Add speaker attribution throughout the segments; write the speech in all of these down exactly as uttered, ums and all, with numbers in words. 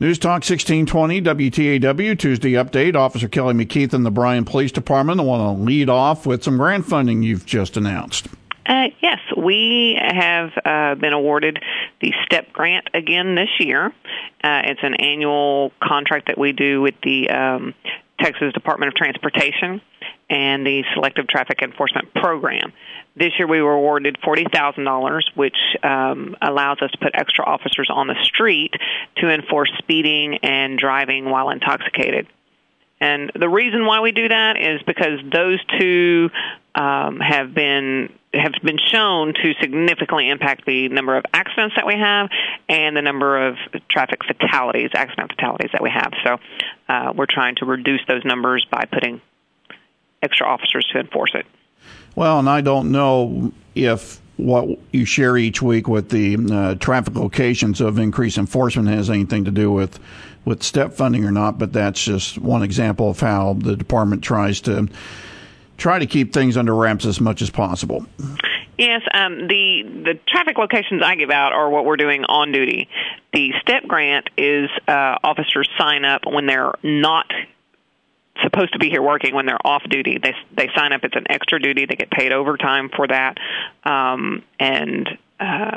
Speaker 1: News Talk sixteen twenty W T A W Tuesday update. Officer Kelly McKeith in the Bryan Police Department. I want to lead off with some grant funding you've just announced.
Speaker 2: Uh, yes, we have uh, been awarded the STEP grant again this year. Uh, it's an annual contract that we do with the um, Texas Department of Transportation and the Selective Traffic Enforcement Program. This year we were awarded forty thousand dollars, which um, allows us to put extra officers on the street to enforce speeding and driving while intoxicated. And the reason why we do that is because those two um, have been have been shown to significantly impact the number of accidents that we have and the number of traffic fatalities, accident fatalities that we have. So uh, we're trying to reduce those numbers by putting extra officers to enforce it.
Speaker 1: Well, and I don't know if what you share each week with the uh, traffic locations of increased enforcement has anything to do with, with STEP funding or not, but that's just one example of how the department tries to try to keep things under wraps as much as possible.
Speaker 2: Yes, um, the the traffic locations I give out are what we're doing on duty. The STEP grant is uh, officers sign up when they're not supposed to be here working, when they're off duty. They they sign up. It's an extra duty. They get paid overtime for that, um, and uh,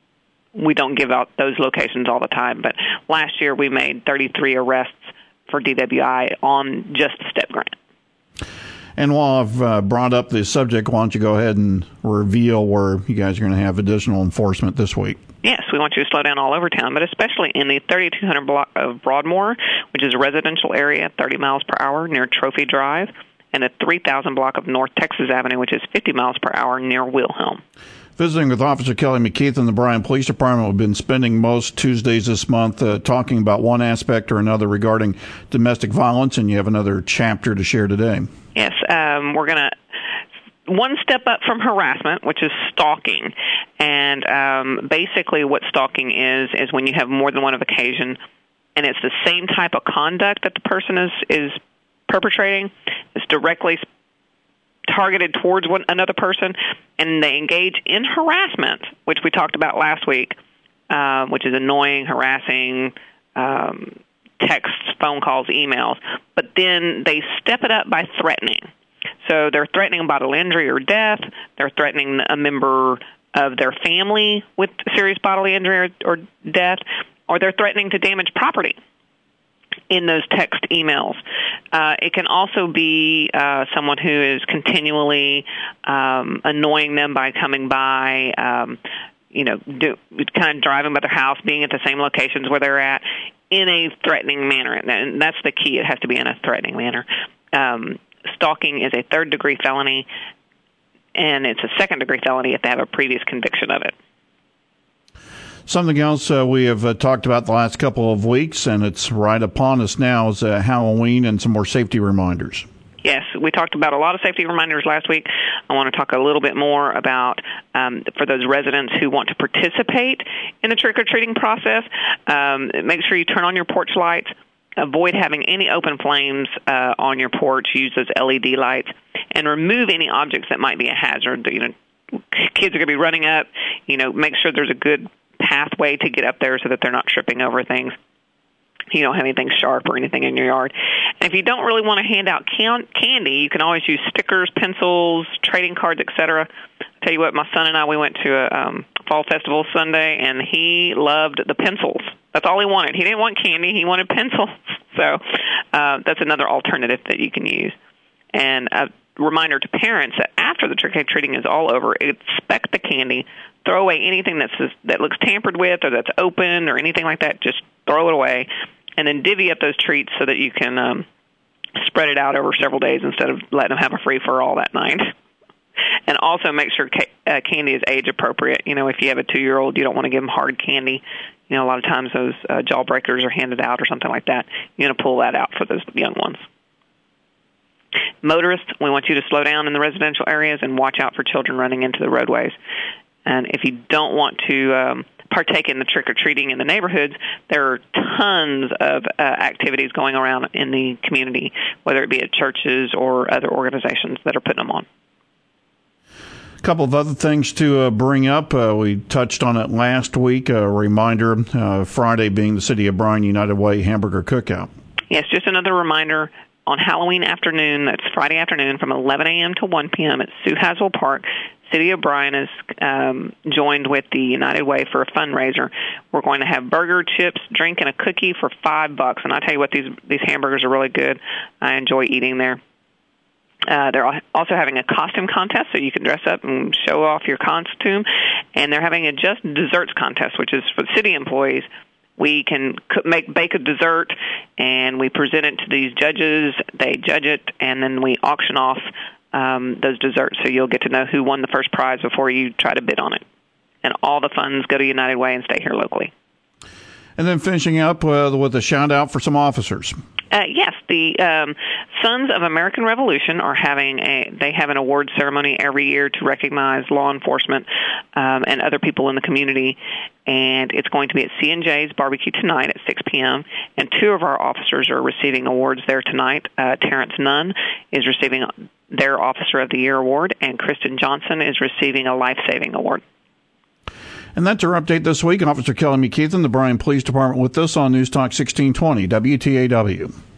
Speaker 2: we don't give out those locations all the time. But last year we made thirty-three arrests for D W I on just the STEP grant.
Speaker 1: And while I've uh, brought up the subject, why don't you go ahead and reveal where you guys are going to have additional enforcement this week?
Speaker 2: Yes, we want you to slow down all over town, but especially in the thirty-two hundred block of Broadmoor, which is a residential area, thirty miles per hour near Trophy Drive, and the three thousand block of North Texas Avenue, which is fifty miles per hour near Wilhelm.
Speaker 1: Visiting with Officer Kelly McKeith in the Bryan Police Department. We've been spending most Tuesdays this month uh, talking about one aspect or another regarding domestic violence, and you have another chapter to share today.
Speaker 2: Yes, um, we're going to one step up from harassment, which is stalking. And um, basically what stalking is, is when you have more than one occasion, and it's the same type of conduct that the person is, is perpetrating. It's directly targeted towards one another person, and they engage in harassment, which we talked about last week, uh, which is annoying, harassing, um, texts, phone calls, emails. But then they step it up by threatening. So they're threatening bodily injury or death. They're threatening a member of their family with serious bodily injury or, or death, or they're threatening to damage property in those text emails. Uh, it can also be uh, someone who is continually um, annoying them by coming by, um, you know, do, kind of driving by their house, being at the same locations where they're at in a threatening manner. And that's the key. It has to be in a threatening manner. Um, stalking is a third-degree felony, and it's a second-degree felony if they have a previous conviction of it.
Speaker 1: Something else uh, we have uh, talked about the last couple of weeks, and it's right upon us now, is uh, Halloween and some more safety reminders.
Speaker 2: Yes, we talked about a lot of safety reminders last week. I want to talk a little bit more about, um, for those residents who want to participate in the trick-or-treating process, um, make sure you turn on your porch lights. Avoid having any open flames uh, on your porch. Use those L E D lights. And remove any objects that might be a hazard. You know, kids are going to be running up. You know, make sure there's a good pathway to get up there so that they're not tripping over things. You don't have anything sharp or anything in your yard. And if you don't really want to hand out can- candy, you can always use stickers, pencils, trading cards, et cetera. Tell you what, my son and I, we went to a um, fall festival Sunday, and he loved the pencils. That's all he wanted. He didn't want candy. He wanted pencils. So uh, that's another alternative that you can use. And a reminder to parents that after the trick-or-treating is all over, inspect the candy, throw away anything that's that looks tampered with or that's open or anything like that. Just throw it away, and then divvy up those treats so that you can um, spread it out over several days instead of letting them have a free-for-all that night. And also make sure ca- uh, candy is age-appropriate. You know, if you have a two-year-old, you don't want to give them hard candy. You know, a lot of times those uh, jawbreakers are handed out or something like that. You're going to pull that out for those young ones. Motorists, we want you to slow down in the residential areas and watch out for children running into the roadways. And if you don't want to um, partake in the trick-or-treating in the neighborhoods, there are tons of uh, activities going around in the community, whether it be at churches or other organizations that are putting them on.
Speaker 1: A couple of other things to uh, bring up. Uh, we touched on it last week. A reminder, uh, Friday being the City of Bryan United Way Hamburger Cookout.
Speaker 2: Yes, just another reminder. On Halloween afternoon, that's Friday afternoon, from eleven a.m. to one p.m. at Sue Haswell Park, City of Bryan is um, joined with the United Way for a fundraiser. We're going to have burger, chips, drink, and a cookie for five bucks. And I tell you what, these these hamburgers are really good. I enjoy eating there. Uh, they're also having a costume contest, so you can dress up and show off your costume. And they're having a just desserts contest, which is for city employees. We can make bake a dessert, and we present it to these judges. They judge it, and then we auction off um, those desserts. So you'll get to know who won the first prize before you try to bid on it. And all the funds go to United Way and stay here locally.
Speaker 1: And then finishing up uh, with a shout-out for some officers.
Speaker 2: Uh, yes, the um, Sons of American Revolution are having a, they have an award ceremony every year to recognize law enforcement um, and other people in the community, and it's going to be at C and J's Barbecue tonight at six p.m., and two of our officers are receiving awards there tonight. Uh, Terrence Nunn is receiving their Officer of the Year award, and Kristen Johnson is receiving a life-saving award.
Speaker 1: And that's our update this week. Officer Kelly McKeithen, the Bryan Police Department, with us on News Talk sixteen twenty W T A W.